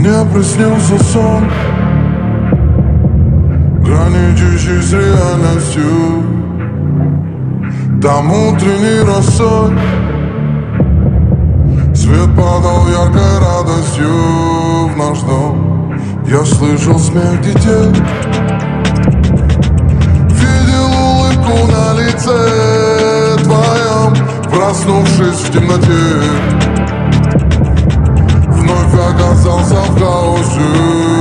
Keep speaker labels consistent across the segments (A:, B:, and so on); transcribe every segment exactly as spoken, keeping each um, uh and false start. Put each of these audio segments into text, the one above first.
A: Мне приснился сон, граничащий с реальностью. Там утренней росой свет падал яркой радостью в наш дом. Я слышал смех детей, видел улыбку на лице твоем. Проснувшись в темноте, вновь оказался в хаосе.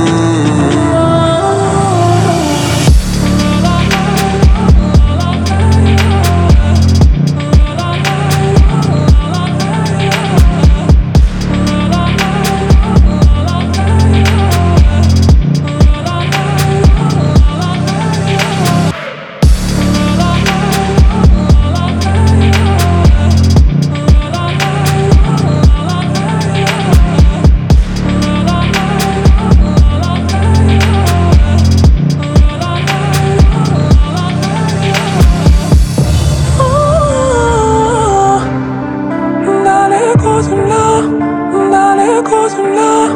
B: земля, далеко земля.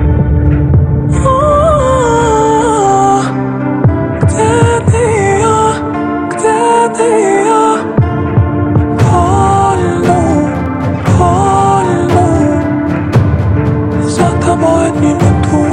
B: О, где ты и я, где ты и я? По льду, по льду, за тобой одни мету.